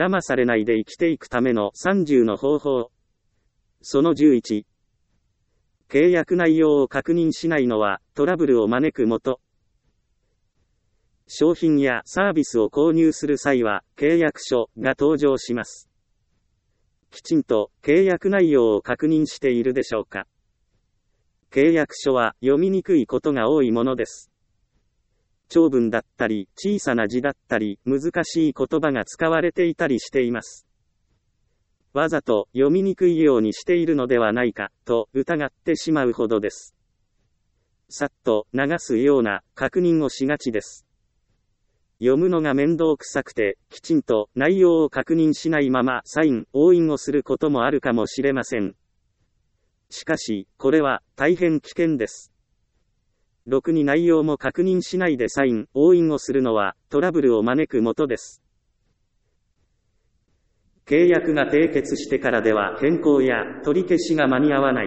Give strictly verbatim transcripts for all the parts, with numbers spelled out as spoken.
騙されないで生きていくためのさんじゅうの方法。そのじゅういち。契約内容を確認しないのはトラブルを招くもと。商品やサービスを購入する際は契約書が登場します。きちんと契約内容を確認しているでしょうか。契約書は読みにくいことが多いものです。長文だったり、小さな字だったり、難しい言葉が使われていたりしています。わざと読みにくいようにしているのではないか、と疑ってしまうほどです。さっと流すような確認をしがちです。読むのが面倒くさくて、きちんと内容を確認しないままサイン、押印をすることもあるかもしれません。しかし、これは大変危険です。ろくに内容も確認しないでサイン、押印をするのはトラブルを招くもとです。契約が締結してからでは変更や取り消しが間に合わない。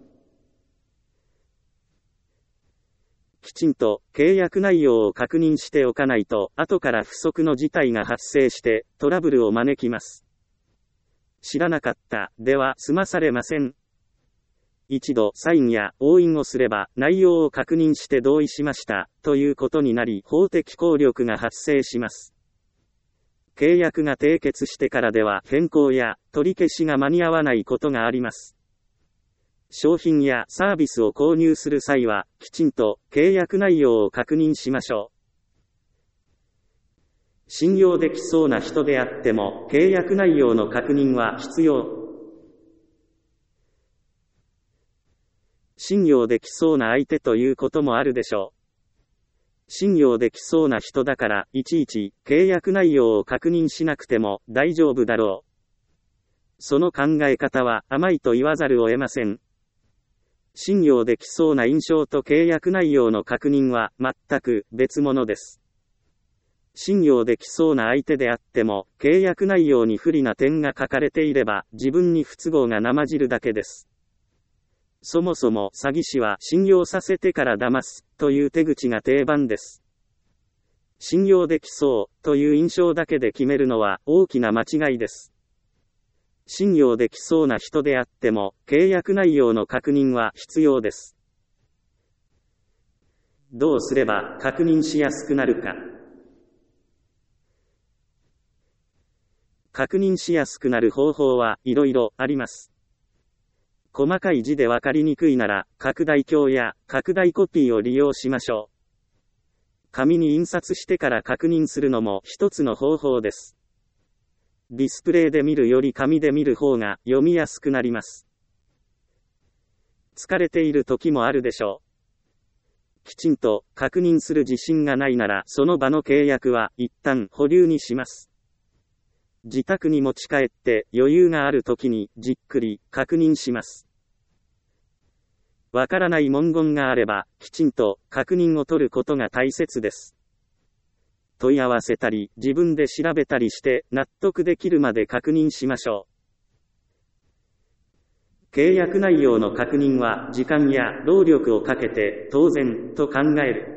きちんと契約内容を確認しておかないと、後から不測の事態が発生してトラブルを招きます。知らなかったでは済まされません。一度サインや押印をすれば内容を確認して同意しましたということになり、法的効力が発生します。契約が締結してからでは変更や取り消しが間に合わないことがあります。商品やサービスを購入する際はきちんと契約内容を確認しましょう。信用できそうな人であっても契約内容の確認は必要。信用できそうな相手ということもあるでしょう。信用できそうな人だからいちいち契約内容を確認しなくても大丈夫だろう。その考え方は甘いと言わざるを得ません。信用できそうな印象と契約内容の確認は全く別物です。信用できそうな相手であっても契約内容に不利な点が書かれていれば自分に不都合が生じるだけです。そもそも詐欺師は信用させてから騙すという手口が定番です。信用できそうという印象だけで決めるのは大きな間違いです。信用できそうな人であっても契約内容の確認は必要です。どうすれば確認しやすくなるか。確認しやすくなる方法はいろいろあります。細かい字でわかりにくいなら、拡大鏡や拡大コピーを利用しましょう。紙に印刷してから確認するのも一つの方法です。ディスプレイで見るより紙で見る方が読みやすくなります。疲れている時もあるでしょう。きちんと確認する自信がないなら、その場の契約は一旦保留にします。自宅に持ち帰って余裕がある時にじっくり確認します。わからない文言があればきちんと確認を取ることが大切です。問い合わせたり自分で調べたりして納得できるまで確認しましょう。契約内容の確認は時間や労力をかけて当然と考える。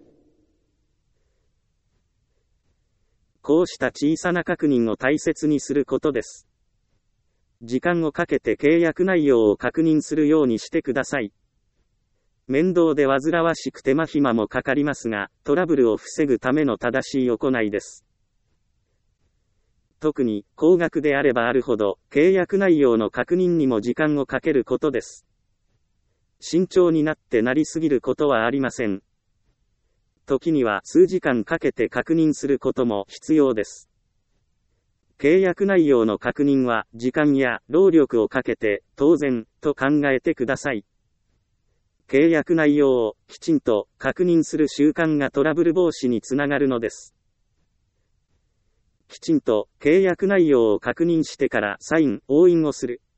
こうした小さな確認を大切にすることです。時間をかけて契約内容を確認するようにしてください。面倒で煩わしく手間暇もかかりますが、トラブルを防ぐための正しい行いです。特に高額であればあるほど、契約内容の確認にも時間をかけることです。慎重になってなりすぎることはありません。時には数時間かけて確認することも必要です。契約内容の確認は時間や労力をかけて当然と考えてください。契約内容をきちんと確認する習慣がトラブル防止につながるのです。きちんと契約内容を確認してからサイン、押印をする。